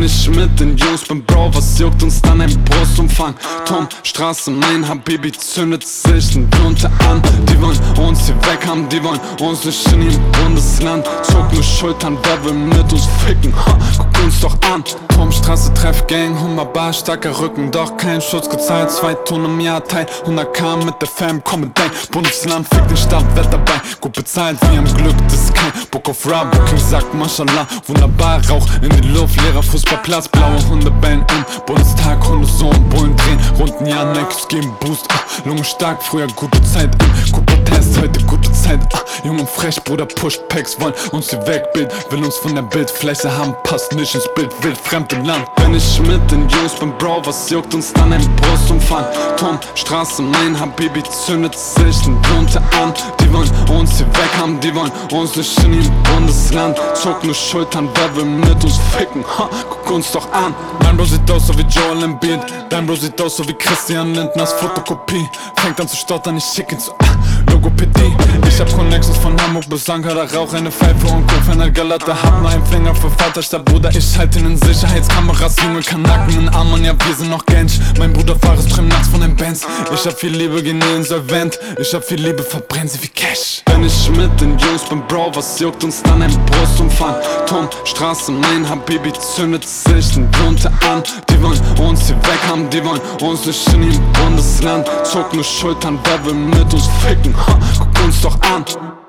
Wenn ich mit den Jungs bin, Bro, was juckt uns dann ein Brustumfang? Tom, Straße, mein Habibi zündet sich ein Blunte an. Die wollen uns hier weg haben, die wollen uns nicht in ihrem Bundesland. Zog nur Schultern, wer will mit uns ficken? Ha, guck uns doch an. Tom, Straße, Treff, Gang, 100 Bar, starker Rücken, doch kein Schutz gezahlt. 2 Tonnen im Jahr, Teil 100k mit der Fam, komm mit dein Bundesland, fick den Staat, wer dabei? Gut bezahlt, wir haben Glück, das ist kein Book of Ra, Booking sagt Mashallah. Wunderbar, Rauch in die Luft, leerer Fußballplatz, blaue Hunde bellen im Bundestag, Hunde so und Bullen drehen, runden ja, Nikes geben Boost, Lunge stark, früher gute Zeit, Cooper-Test, heute gute Zeit, jung und frech, Bruder pusht Packs, wollen uns hier wegbild, will uns von der Bildfläche haben, passt nicht ins Bild, wild fremd im Land. Wenn ich mit den Jungs bin, Bro, was juckt uns dann ein Brustumfang? Tom, Straße, mein Habibi zündet sich ein Blunte an. Die wollen uns hier weg haben, die wollen uns nicht in ihrem Bundesland. Zog nur Schultern, wer will mit uns ficken? Ha, guck uns doch an. Dein Bro sieht aus so wie Joel Embiid, dein Bro sieht aus so wie Christian Lindners Fotokopie. Fängt an zu stottern, ich schick ihn zu Logopädie. Ich hab Connections von Hamburg bis Ankara, rauch eine Pfeife und guck Fan Galata. Hab nur einen Finger für Vaterstadt, Bruder, ich halte ihn in Sicherheitskameras. Junge Kanaken in Armen, ja wir sind noch Gensch. Mein Bruder fahrt träumt nachts von den Bands. Ich hab viel Liebe, geh nie insolvent. Ich hab viel Liebe, verbrenn sie wie Cash. Wenn ich mit den Jungs bin, Bro, was juckt uns dann ein Brustumfang? Tom, Straße, mein Habibi zündet sich ein Blunte an. Die wollen uns hier weg haben, die wollen uns nicht in ihrem Bundesland. Zog nur Schultern, wer will mit uns ficken? Ha, guck uns doch an.